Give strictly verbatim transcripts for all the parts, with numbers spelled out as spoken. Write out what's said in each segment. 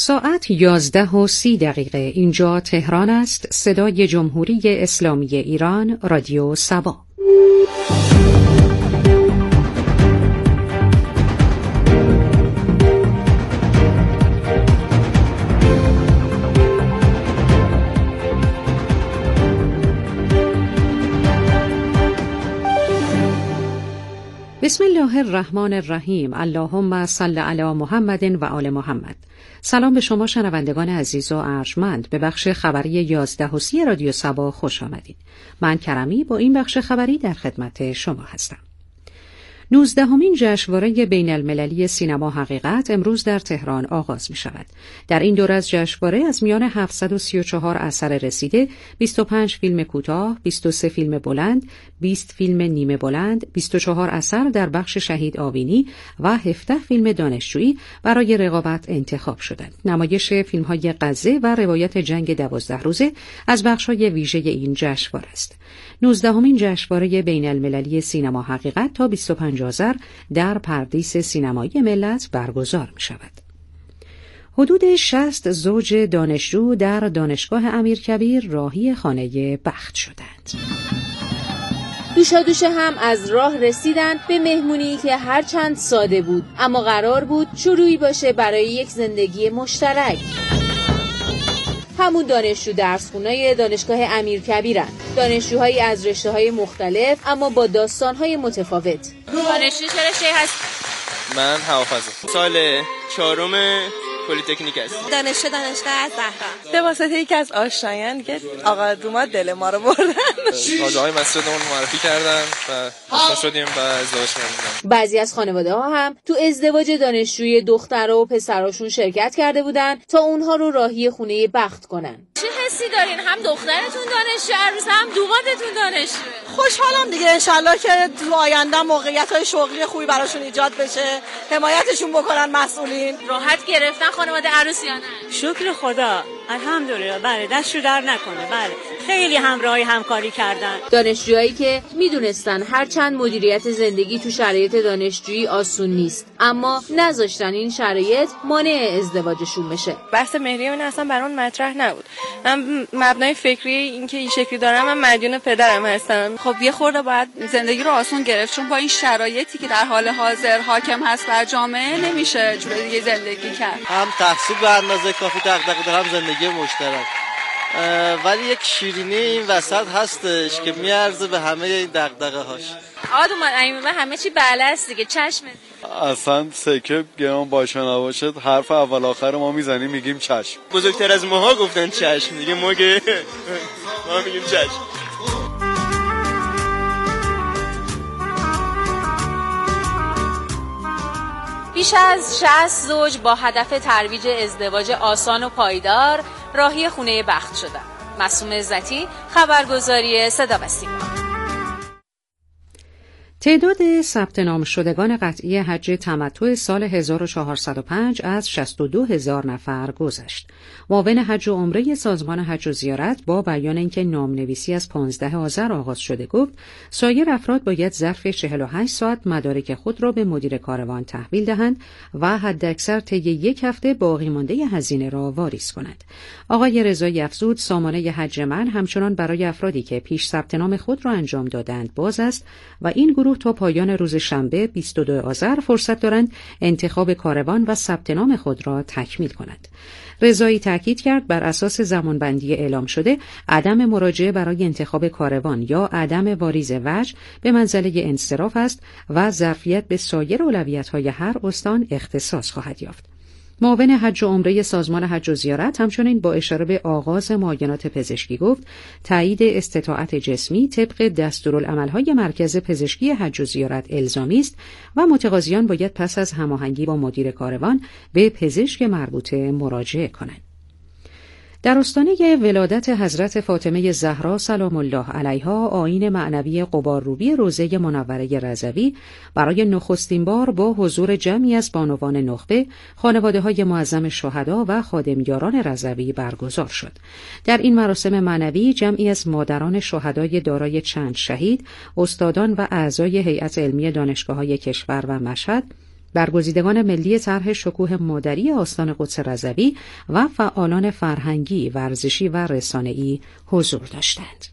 ساعت یازده و سی دقیقه اینجا تهران است. صدای جمهوری اسلامی ایران، رادیو سبا. بسم الله الرحمن الرحیم. اللهم صل علی محمد و آل محمد. سلام به شما شنوندگان عزیز و ارجمند. به بخش خبری یازده و سی رادیو سبا خوش آمدید. من کرمی با این بخش خبری در خدمت شما هستم. نوزدهمین جشنواره بین المللی سینما حقیقت امروز در تهران آغاز می شود. در این دور از جشنواره از میان هفتصد و سی و چهار اثر رسیده، بیست و پنج فیلم کوتاه، بیست و سه فیلم بلند، بیست فیلم نیمه بلند، بیست و چهار اثر در بخش شهید آوینی و هفده فیلم دانشجویی برای رقابت انتخاب شدند. نمایش فیلم‌های غزه و روایت جنگ دوازده روزه از بخش‌های ویژه این جشنواره است. نوزدهمین جشنواره بین المللی سینما حقیقت تا بیست و پنج آذر در پردیس سینمایی ملت برگزار می شود. حدود شصت زوج دانشجو در دانشگاه امیرکبیر راهی خانه بخت شدند. دوشا دوشه هم از راه رسیدن به مهمونی که هرچند ساده بود اما قرار بود شروعی باشه برای یک زندگی مشترک. همون دانشجو درسخونه‌ی دانشگاه امیرکبیرن. دانشجوهایی از رشته‌های مختلف اما با داستان‌های متفاوت. دانشجو چه رشته‌ای هست؟ من هوافضا. سال چهارم پلی‌تکنیک است. دانشجو دانشگاه زهرا. به واسطه یکی از آشنایان که آقا دوما دل ما رو بردن. آقای مسجدمون معرفی کردن و آشنا شدیم و ازدواج کردیم. بعضی از خانواده‌ها هم تو ازدواج دانشجوی دختر و پسراشون شرکت کرده بودن تا اونها رو راهی خونه بخت کنن. چه حسی دارین؟ هم دخترتون دانشجو عروس، هم دوماتتون دانشجو. خوشحالم دیگه، انشالله که تو آینده موقعیت‌های شغلی خوبی براشون ایجاد بشه، حمایتشون بکنن مسئولین. راحت گرفتن خانواده عروس یا نه؟ شکر خدا، الحمدلله. بله، دستشو در نکنه. بله، خیلی همراهی همکاری کردن. دانشجوهایی که میدونستن هرچند مدیریت زندگی تو شرایط دانشجویی آسون نیست اما نذاشتن این شرایط مانع ازدواجشون بشه. بحث مهریه من اصلا برام مطرح نبود. من مبنای فکری این که این شکلی دارم، من مدیون پدرم هستم. خب یه خورده باید زندگی رو آسون گرفت، چون با این شرایطی که در حال حاضر حاکم هست بر جامعه نمیشه جوری دیگه زندگی کرد. هم تحصیل به اندازه کافی دغدغه دارم، زندگی مشترک، ولی یک شیرینی این وسط هستش که میارزه به همه این دغدغه هاش. آدومان ایمه همه چی بله است دیگه، چشم. اصلا سکه گرام باشه نباشه حرف اول آخر ما میزنیم میگیم چشم. بزرگتر از ماها گفتن چشم دیگه، ما که ما میگیم چشم. بیش از شصت زوج با هدف ترویج ازدواج آسان و پایدار راهی خونه بخت شدند. معصوم عزتی، خبرگزاری صدا و سیما. تعداد ثبت نام شدگان قطعی حج تمتع سال هزار و چهارصد و پنج از شصت و دو هزار نفر گذشت. معاون حج و عمره سازمان حج و زیارت با بیان اینکه نامنویسی از پانزده آذر آغاز شده گفت سایر افراد باید ظرف چهل و هشت ساعت مدارک خود را به مدیر کاروان تحویل دهند و حداکثر طی یک هفته باقی مانده هزینه را واریز کنند. آقای رضایی افزود سامانه حج من همچنان برای افرادی که پیش ثبت نام خود را انجام دادند باز است و این گروه تا پایان روز شنبه بیست و دو آذر فرصت دارند انتخاب کاروان و ثبت نام خود را تکمیل کنند. رضایی تاکید کرد بر اساس زمانبندی اعلام شده عدم مراجعه برای انتخاب کاروان یا عدم واریز وجه به منزله انصراف است و ظرفیت به سایر اولویت‌های هر استان اختصاص خواهد یافت. معاون حج و عمره سازمان حج و زیارت همچنین با اشاره به آغاز معاینات پزشکی گفت تایید استطاعت جسمی طبق دستورالعمل‌های مرکز پزشکی حج و زیارت الزامی است و متقاضیان باید پس از هماهنگی با مدیر کاروان به پزشک مربوطه مراجعه کنند. در آستانه ولادت حضرت فاطمه زهرا سلام الله علیها آیین معنوی قبارروبی روضه منوره رضوی برای نخستین بار با حضور جمعی از بانوان نخبه، خانواده‌های معظم شهدا و خادمیاران رضوی برگزار شد. در این مراسم معنوی جمعی از مادران شهدای دارای چند شهید، استادان و اعضای هیئت علمی دانشگاه‌های کشور و مشهد برگزیدگان ملی طرح شکوه مادری آستان قدس رضوی و فعالان فرهنگی، ورزشی و رسانه‌ای حضور داشتند.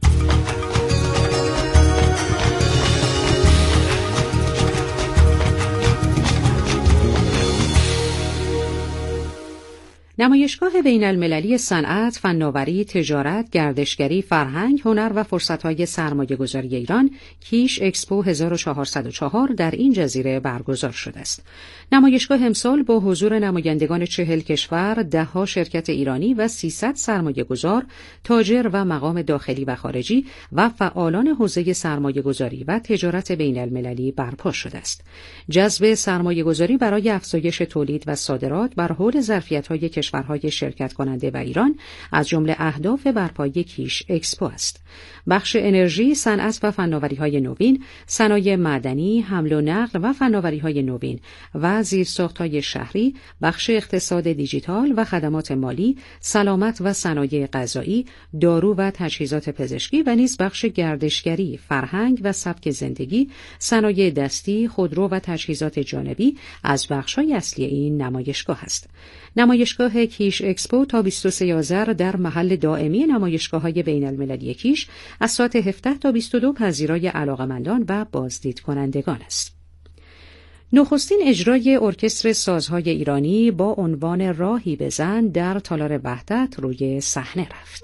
نمایشگاه بین المللی صنعت، فناوری، تجارت، گردشگری، فرهنگ، هنر و فرصت‌های سرمایه‌گذاری ایران کیش اکسپو هزار و چهارصد و چهار در این جزیره برگزار شده است. نمایشگاه امسال با حضور نمایندگان چهل کشور، ده‌ها شرکت ایرانی و سیصد سرمایه‌گذار، تاجر و مقام داخلی و خارجی و فعالان حوزه سرمایه‌گذاری و تجارت بین المللی برپا شده است. جذب سرمایه‌گذاری برای افزایش تولید و صادرات بر حول ظرفیت‌های کشورهای شرکت کننده و ایران از جمله اهداف برپایی کیش اکسپو است. بخش انرژی، صنعت و فناوری‌های نوین، صنایع معدنی، حمل و نقل و فناوری‌های نوین و زیرساخت‌های شهری، بخش اقتصاد دیجیتال و خدمات مالی، سلامت و صنایع غذایی، دارو و تجهیزات پزشکی و نیز بخش گردشگری، فرهنگ و سبک زندگی، صنایع دستی، خودرو و تجهیزات جانبی از بخش‌های اصلی این نمایشگاه است. نمایشگاه کیش اکسپو تا بیست و سوم آذر در محل دائمی نمایشگاه‌های بین المللی کیش از ساعت هفده تا بیست و دو پذیرای علاقه‌مندان و بازدید کنندگان است. نخستین اجرای ارکستر سازهای ایرانی با عنوان راهی بزن در تالار وحدت روی صحنه رفت.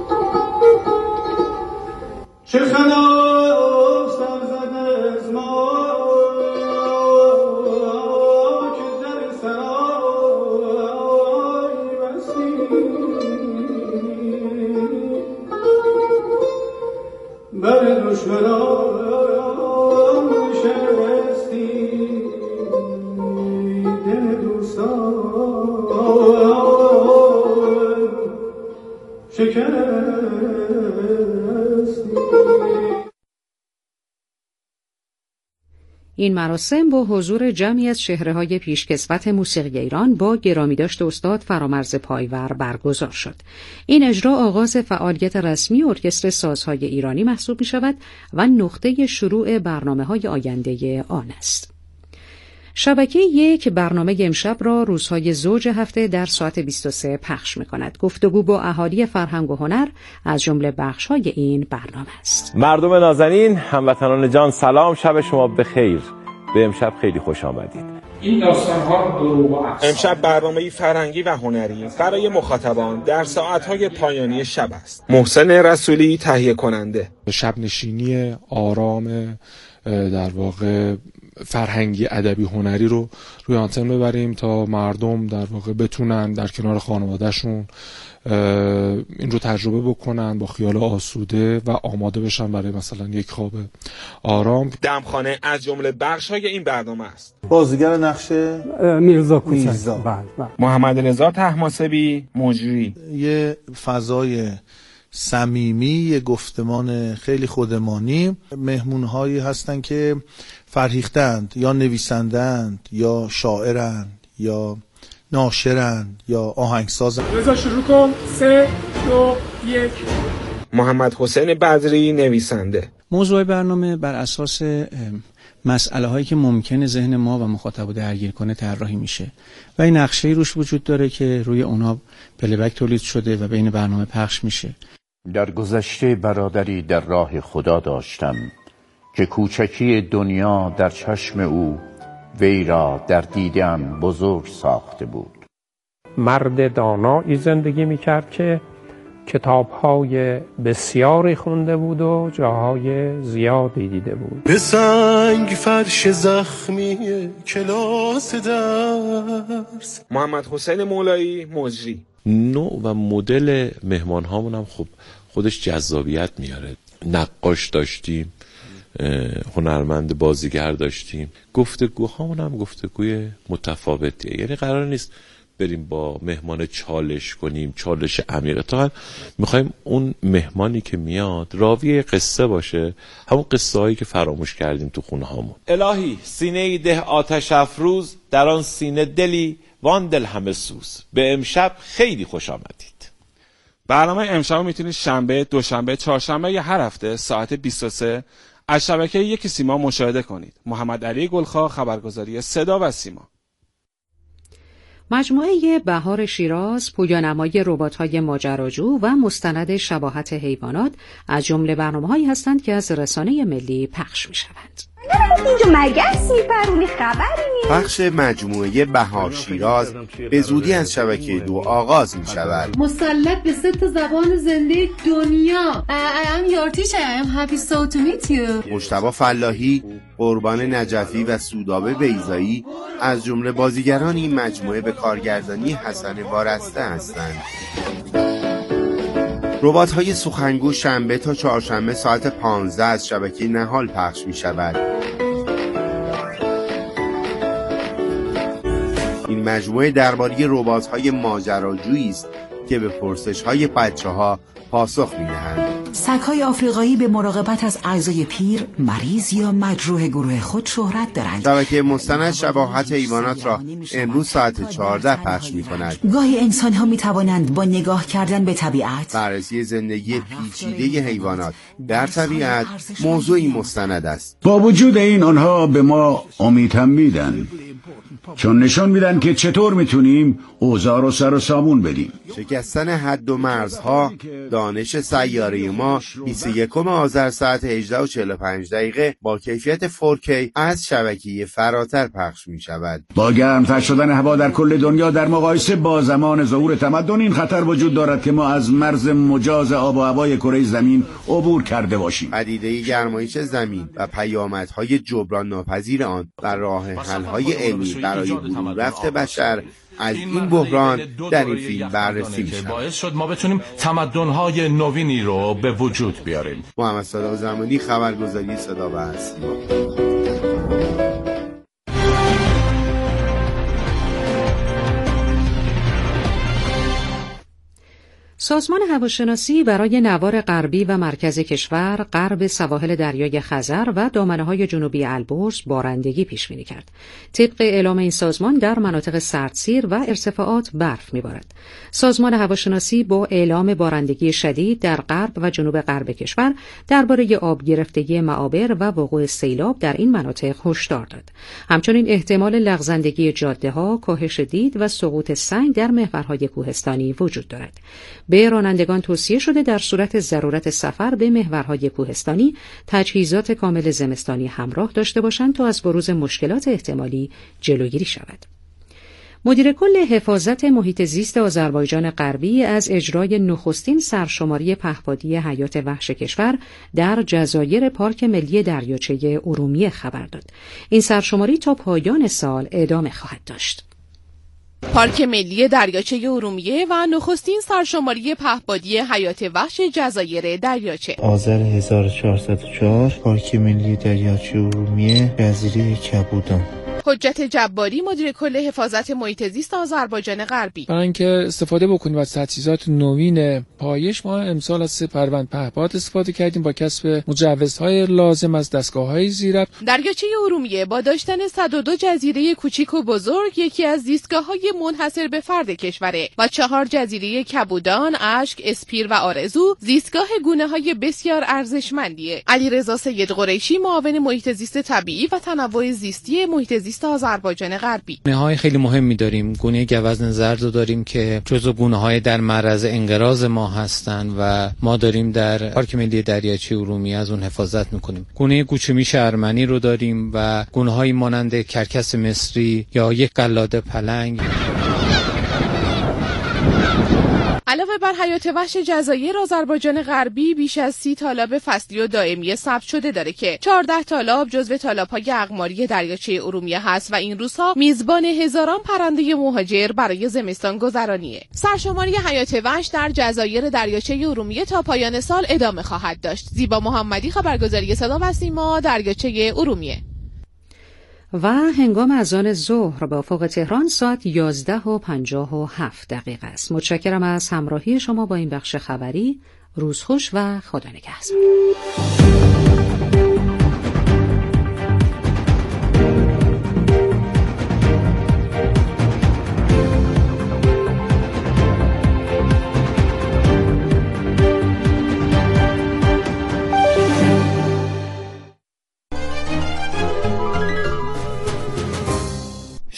چه خلاف سرزد از ما که در سرای بستی بر دشمنان شکستی دل دوستان شکستی. این مراسم با حضور جمعی از چهره‌های پیشکسوت موسیقی ایران با گرامیداشت استاد فرامرز پایور برگزار شد. این اجرا آغاز فعالیت رسمی ارکستر سازهای ایرانی محسوب می‌شود و نقطه شروع برنامه‌های آینده آن است. شبکه یک برنامه امشب را روزهای زوج هفته در ساعت بیست و سه پخش می‌کند. گفتگو با اهالی فرهنگ و هنر از جمله بخش‌های این برنامه است. مردم نازنین، هموطنان جان، سلام، شب شما بخیر. به امشب خیلی خوش آمدید. این داستان‌ها دروغ و افسانه. امشب برنامه‌ای فرهنگی و هنری برای مخاطبان در ساعت‌های پایانی شب است. محسن رسولی تهیه کننده. شب نشینی آرام در واقع فرهنگی، ادبی، هنری رو روی آنتن ببریم تا مردم در واقع بتونن در کنار خانواده‌شون این رو تجربه بکنن، با خیال آسوده و آماده بشن برای مثلا یک خواب آرام. دمخانه از جمله بخش‌های این برنامه است. بازیگر نقش میرزا کوچک، محمد رضا طهماسبی مجری. یه فضای صمیمی، یه گفتمان خیلی خودمانی. مهمون‌هایی هستن که فرهیختند، یا نویسندند، یا شاعرند، یا ناشرند، یا آهنگسازند. رضا شروع کن. سه دو یک. محمد حسین بدری نویسنده. موضوع برنامه بر اساس مسئله هایی که ممکنه ذهن ما و مخاطب رو درگیر کنه طراحی میشه و این نقشه‌ای روش وجود داره که روی اونها پلیبک تولید شده و بین برنامه پخش میشه. در گذشته برادری در راه خدا داشتم که کوچکی دنیا در چشم او وی را در دیدم بزرگ ساخته بود. مرد دانایی زندگی میکرد که کتاب‌های بسیاری خونده بود و جاهای زیادی دیده بود. به سنگ فرش زخمی کلاس درس. محمد حسین مولایی مجری. نوع و مدل مهمان هامون هم خب خودش جذابیت میاره. نقاش داشتیم، هنرمند بازیگر داشتیم. گفتگوهامون هم گفتگوی متفاوتیه، یعنی قرار نیست بریم با مهمان چالش کنیم، چالش عمیقه. تا میخوایم اون مهمانی که میاد راوی قصه باشه، همون قصه هایی که فراموش کردیم تو خونه هامون. الهی سینه ده آتش افروز، در آن سینه دلی وان دل همه سوز. به امشب خیلی خوش آمدید. برنامه امشب میتونید شنبه، دوشنبه، چهارشنبه یا هر هفته ساعت بیست و سه از شبکه یک سیما مشاهده کنید. محمد علی گلخا، خبرگزاری صدا و سیما. مجموعه بهار شیراز پویانمای ربات‌های ماجراجو و مستند شباهت حیوانات از جمله برنامه‌هایی هستند که از رسانه ملی پخش می‌شوند. اینجا مگسی پرونی خبری نیست. پخش مجموعه بهار شیراز به زودی از شبکه دو آغاز می شود. مسلط به سه تا زبان زنده دنیا. I'm your teacher. I'm happy so to meet you. مجتبی فلاحی، قربان نجفی و سودابه بیضایی از جمله بازیگران این مجموعه به کارگردانی حسن وارسته هستند. ربات‌های سخنگو شنبه تا چهارشنبه ساعت پانزده از شبکه نهال پخش می شود. این مجموعه درباره ربات‌های ماجراجویی است که به پرسش‌های بچه‌ها پاسخ می‌دهند. سگ‌های آفریقایی به مراقبت از اعضای پیر، مریض یا مجروح گروه خود شهرت دارند. شبکه مستند شباهت حیوانات را امروز ساعت چهارده پخش می‌کند. گاهی انسان‌ها می‌توانند با نگاه کردن به طبیعت بررسی زندگی پیچیده حیوانات در طبیعت موضوعی مستند است. با وجود این آنها به ما امید هم میدن، چون نشان میدن که چطور میتونیم اوضاع رو سر و سامون بدیم. شکستن حد و مرزها، دانش سیاره ما، بیست و یکم آذر ساعت هجده و چهل و پنج دقیقه با کیفیت فور کی از شبکه فراتر پخش می شود. با گرمتر شدن هوا در کل دنیا در مقایسه با زمان ظهور تمدن این خطر وجود دارد که ما از مرز مجاز آب و هوای کره زمین عبور کرده باشیم. پدیده گرمایش زمین و پیامدهای جبران ناپذیر آن و راه حل‌های علمی برای برون رفت بشر از این بحران در این فیلم بررسی میشه. باعث شد ما بتونیم تمدن‌های نوینی رو به وجود بیاریم. محمد صادق زمانی، خبرگزاری صدا و سیما. سازمان هواشناسی برای نوار غربی و مرکز کشور، غرب سواحل دریای خزر و دامنه‌های جنوبی البرز بارندگی پیش بینی کرد. طبق اعلام این سازمان در مناطق سردسیر و ارتفاعات برف می‌بارد. سازمان هواشناسی با اعلام بارندگی شدید در غرب و جنوب غرب کشور درباره آب گرفتگی معابر و وقوع سیلاب در این مناطق هشدار داد. همچنین احتمال لغزندگی جاده‌ها، کاهش دید و سقوط سنگ در محورهای کوهستانی وجود دارد. به رانندگان توصیه شده در صورت ضرورت سفر به محورهای کوهستانی تجهیزات کامل زمستانی همراه داشته باشند تا از بروز مشکلات احتمالی جلوگیری شود. مدیر کل حفاظت محیط زیست آذربایجان غربی از اجرای نخستین سرشماری پهپادی حیات وحش کشور در جزایر پارک ملی دریاچه ارومیه خبر داد. این سرشماری تا پایان سال ادامه خواهد داشت. پارک ملی دریاچه ارومیه و نخستین سرشماری پهپادی حیات وحش جزایر دریاچه. آذر هزار و چهارصد و چهار، پارک ملی دریاچه ارومیه، جزیره کبودان. حجت جباری، مدیر کل حفاظت محیط زیست آذربایجان غربی: برای اینکه استفاده بکنیم از تجهیزات نوین پایش، ما امسال از سه پروند پهپاد استفاده کردیم با کسب مجوزهای لازم از دستگاه‌های زیربط. دریاچه ارومیه با داشتن صد و دو جزیره کوچیک و بزرگ یکی از زیستگاه‌های منحصر به فرد کشوره و چهار جزیره کبودان، اشک، اسپیر و آرزو زیستگاه گونه‌های بسیار ارزشمندیه. علیرضا سید قریشی، معاون محیط زیست طبیعی و تنوع زیستی محیط زیست آذربایجان غربی: گونه‌های خیلی مهمی داریم. گونه گوزن زرد رو داریم که جزو گونه‌های در معرض انقراض ما هستند و ما داریم در پارک ملی دریاچه ارومیه از اون حفاظت می‌کنیم. گونه گوچه‌میش ارمنی رو داریم و گونه‌هایی مانند کرکس مصری یا یک قلاده پلنگ. علاوه بر حیات وحش جزایر آذربایجان غربی بیش از سی تالاب فصلی و دائمی ثبت شده داره که چهارده تالاب جزو تالاب‌های اقماری دریاچه ارومیه هست و این روزها میزبان هزاران پرنده مهاجر برای زمستان گذرانیه. سرشماری حیات وحش در جزایر دریاچه ارومیه تا پایان سال ادامه خواهد داشت. زیبا محمدی، خبرگزاری صدا و سیما، دریاچه ارومیه. و هنگام اذان ظهر با افق تهران ساعت یازده و پنجاه و هفت دقیقه است. متشکرم از همراهی شما با این بخش خبری. روز خوش و خدا نگهدار.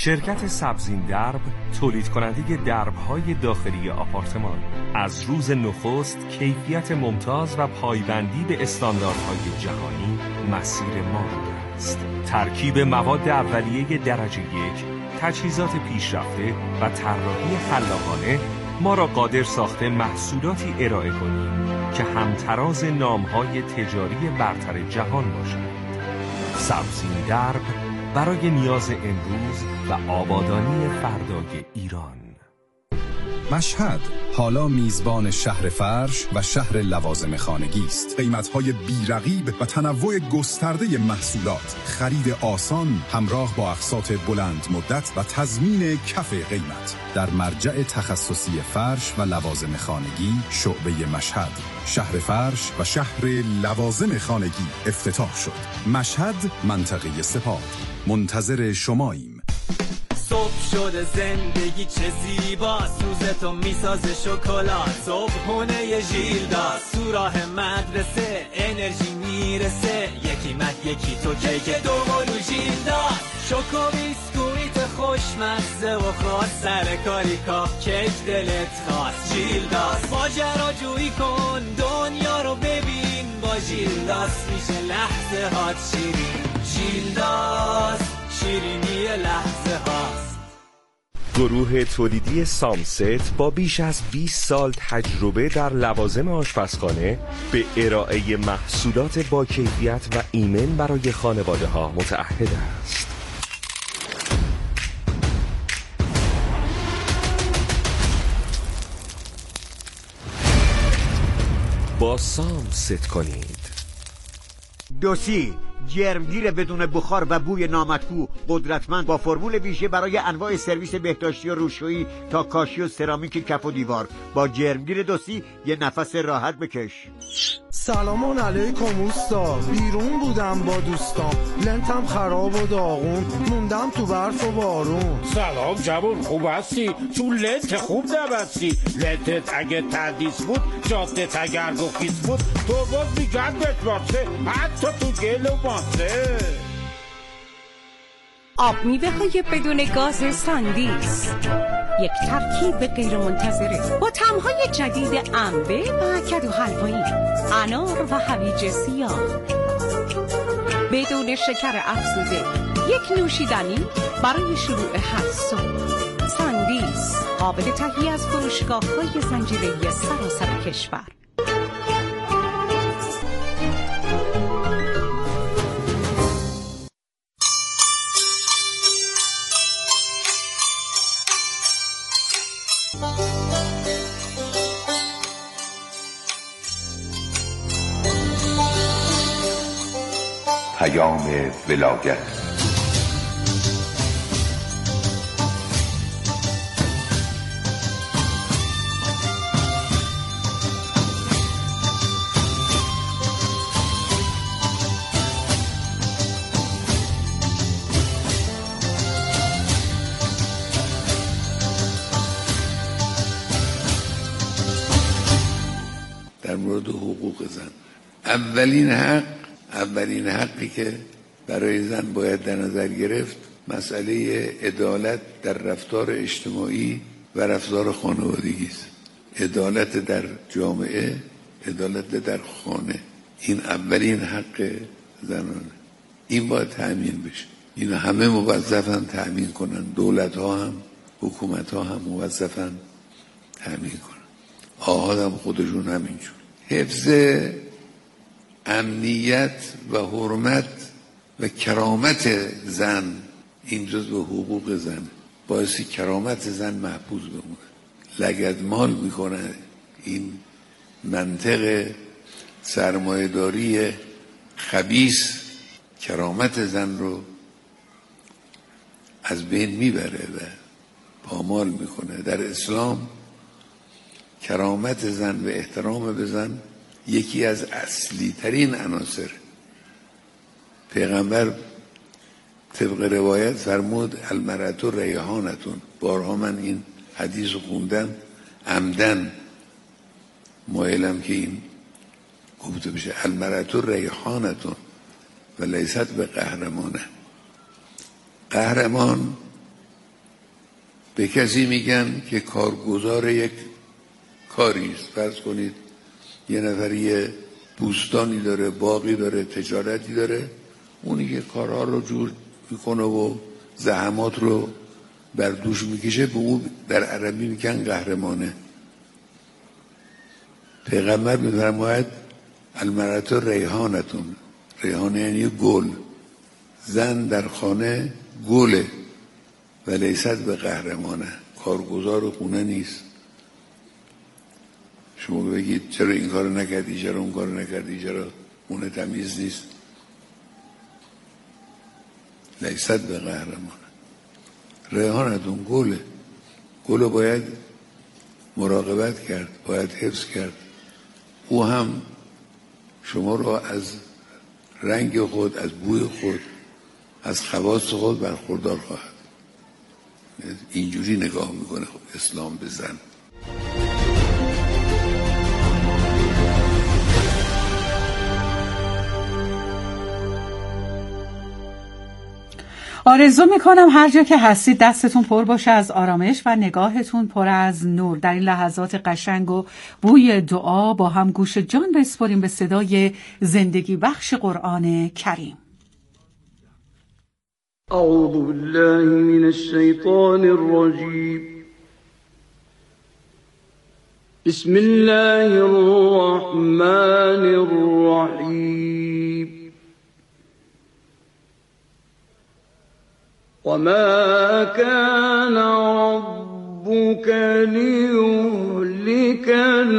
شرکت سبزین درب تولید کننده درب‌های داخلی آپارتمان از روز نخست کیفیت ممتاز و پایبندی به استانداردهای جهانی مسیر ما بوده است. ترکیب مواد اولیه درجه یک، تجهیزات پیشرفته و طراحی خلاقانه ما را قادر ساخته محصولاتی ارائه کنیم که همتراز نام‌های تجاری برتر جهان باشند. سبزین درب برای نیاز امروز و آبادانی فردای ایران. مشهد حالا میزبان شهر فرش و شهر لوازم خانگی است. قیمت‌های بی‌رقیب و تنوع گسترده محصولات، خرید آسان همراه با اقساط بلند مدت و تضمین کف قیمت در مرجع تخصصی فرش و لوازم خانگی شعبه مشهد. شهر فرش و شهر لوازم خانگی افتتاح شد. مشهد، منطقه سپاه. منتظر شماییم. صبح شده زندگی چه زیباست، روزتو میسازه شکلات، صبحونه ژیلداست، تو راه مدرسه انرژی میرسه، یکی من یکی تو کیک دوقلو ژیلداست، شوکو بیسکویت خوشمزه و خاص، سر کاری کاف کیک دلت خواست، ژیلداست ماجراجویی کن دنیا رو ببین، با ژیلداست میشه لحظه هات شیرین، ژیلداست شیرینی لحظه هاست. گروه تولیدی سامست با بیش از بیست سال تجربه در لوازم آشپزخانه به ارائه محصولات با کیفیت و ایمن برای خانواده ها متعهد است. با سامست کنید. دوسی جرمگیر بدون بخار و بوی نامطبوع، قدرتمند با فرمول ویژه برای انواع سرویس بهداشتی و روشویی تا کاشی و سرامیک کف و دیوار. با جرمگیر دوسی یه نفس راحت بکش. سلام علیکم اوستا، بیرون بودم با دوستام، لنتم خراب و داغون، موندم تو برف و بارون. سلام جوون، خوب هستی؟ تو لنت خوب نبستی، لنتت اگه تردیس بود، جادت اگر گفیس بود، تو باز میگن بتبارسه، حتی تو گل و ماسه. آب میوه های بدون گاز ساندیس، یک ترکیب غیر منتظره با طعم‌های جدید انبه و کدو حلوایی، انار و هویج سیاه، بدون شکر افزوده، یک نوشیدنی برای شروع هر صبح. ساندیس قابل تهیه از فروشگاه‌های زنجیره‌ای سراسر کشور. پیام ولایت. در مورد حقوق زن، اولین حق اولین حقی که برای زن باید در نظر گرفت مسئله عدالت در رفتار اجتماعی و رفتار خانوادگی است. عدالت در جامعه، عدالت در خانه، این اولین حق زنانه. این باید تأمین بشه. این همه موظفن تأمین کنن، دولت ها هم، حکومت ها هم موظفن تأمین کنن، آهاد هم خودشون همینجور. حفظ امنیت و حرمت و کرامت زن این جزو حقوق زن، باعث کرامت زن محفوظ بمونه. لگدمال میکنه این منطق سرمایه‌داری خبیث، کرامت زن رو از بین میبره و پامال میکنه. در اسلام کرامت زن و احترام به زن یکی از اصلی ترین عناصر. پیغمبر طبق روایت فرمود المرأة ریحانتون. بارها من این حدیث رو خوندم، عمدن مایلم که این گفته بشه. المرأة ریحانتون و لیست به قهرمانه. قهرمان به کسی میگن که کارگزار یک کاری است. فرض کنید یه نفر یه بوستانی داره، باغی داره، تجارتی داره، اونی که کارها رو جور میکنه و زحمات رو بر دوش میکشه، به اون در عربی میگن قهرمانه. پیغمبر میفرماید المرأة ریحانتون، ریحانه یعنی گل، زن در خانه گله و لیست به قهرمانه، کارگزار خونه نیست. شما بگید چرا این کار نکردی، چرا اون کار نکردی، چرا اون تمیز نیست، لیست به قهرمانه. ریحانتون گله، گل رو باید مراقبت کرد، باید حفظ کرد. او هم شما رو از رنگ خود، از بوی خود، از خواص خود برخوردار خواهد. اینجوری نگاه میکنه اسلام به زن. آرزو میکنم هر جا که هستید دستتون پر باشه از آرامش و نگاهتون پر از نور. در این لحظات قشنگ و بوی دعا با هم گوش جان بسپاریم به صدای زندگی بخش قرآن کریم. اعوذ بالله من الشیطان الرجیم. بسم الله الرحمن الرحیم. وما كان ربك ليهلك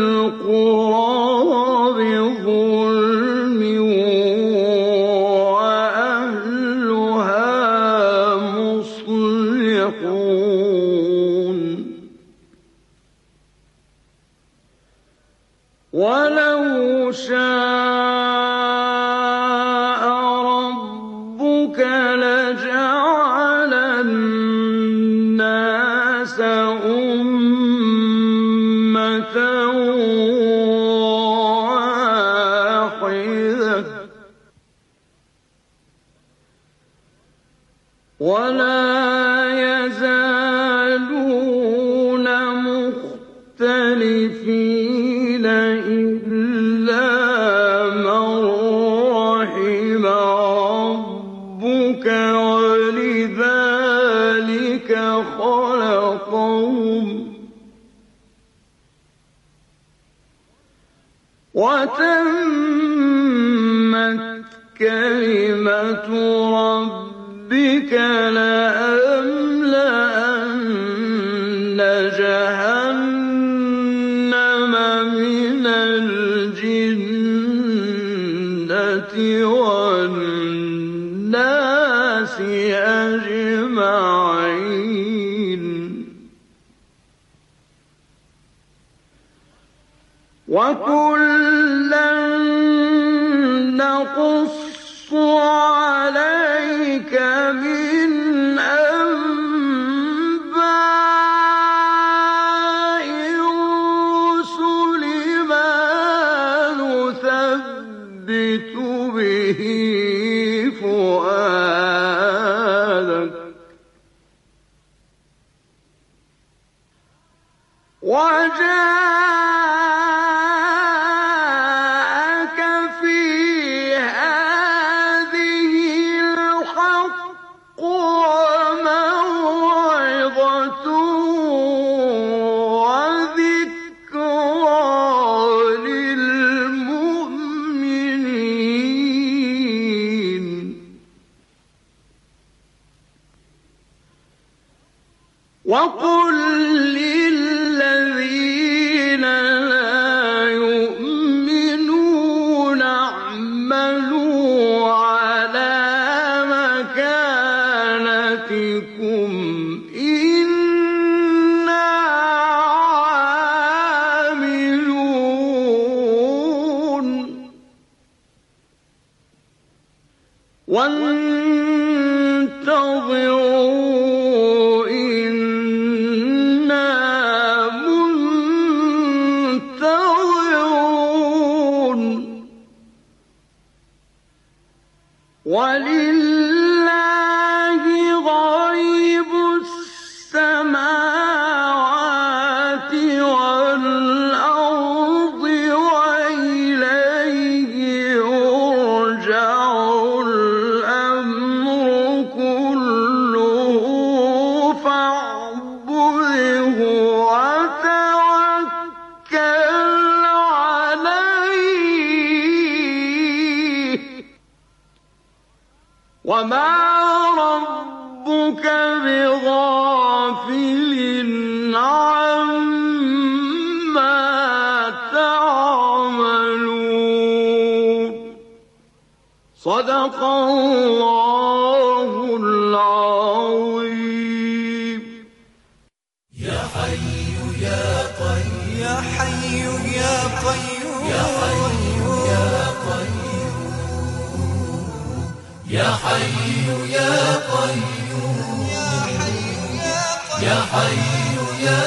القرى بظلم وأهلها مصلحون ولو شاء ربك لجعل الناس أمة واحدة ولا يزالون مختلفين إلا من رحم ربك ولذلك خلقهم وتمت كلمة ربك لأملأن جهنم من الجنة والناس أجمعين وكلا نقص عليك من أنباء الرسل ما نثبت به فؤادك وجاءك في هذه الحق وموعظة وذكرى للمؤمنين وقل للذين لا يؤمنون اعملوا على مكانتكم إنا عاملون وانتظروا إنا منتظرون ولله غيب السماوات وما ربك بغافل عما تعملون صدق الله العظيم يا حي يا قيوم يا حي يا قيوم يا حي يا قيوم يا حي يا قيوم يا حي يا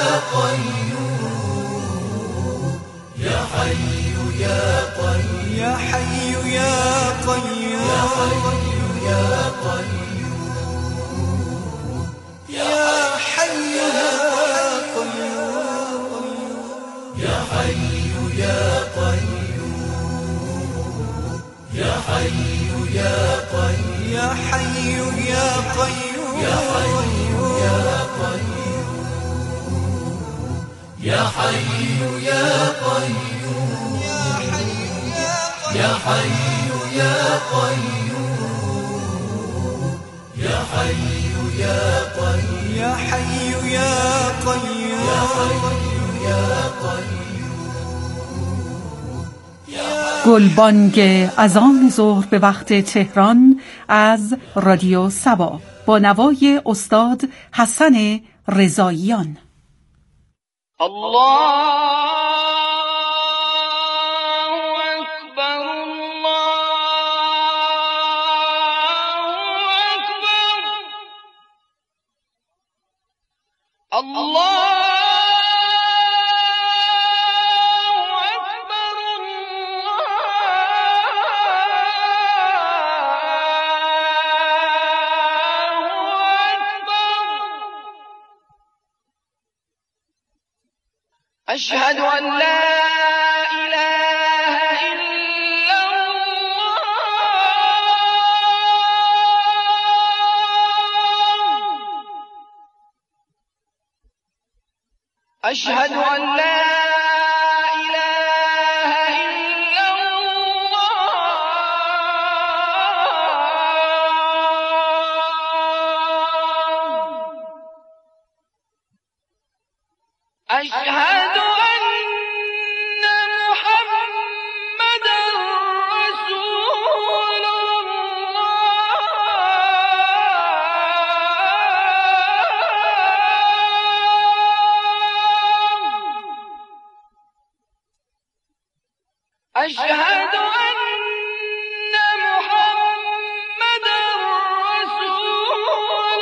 قيوم يا حي يا قيوم يا حي يا قيوم يا حي يا قيوم يا حي يا قيوم يا حي يا قيوم يا حي يا قيوم يا حي يا قيوم يا حي يا قيوم يا حي يا قيوم يا حي يا قيوم يا حي يا قيوم يا حي يا قيوم يا حي يا قيوم گلبانگ اذان ظهر به وقت تهران از رادیو سبا با نوای استاد حسن رضاییان. الله أشهد أن لا إله إلا الله أشهد أن لا إله إلا الله أشهد أشهد أن محمدا رسول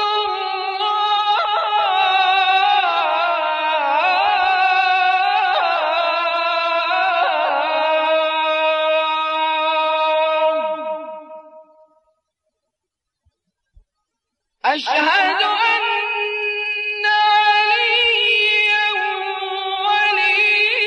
الله أشهد أن عليا ولي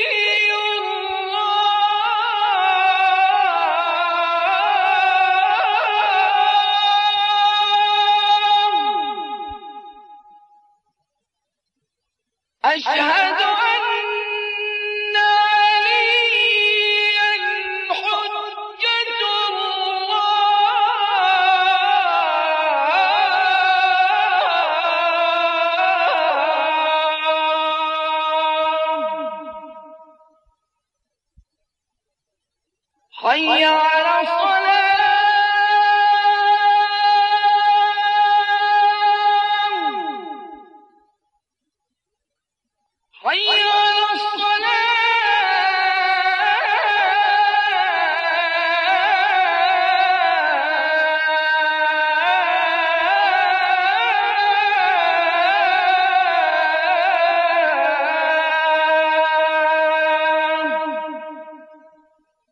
أشهد أن عليا حجة الله حي على الصلاة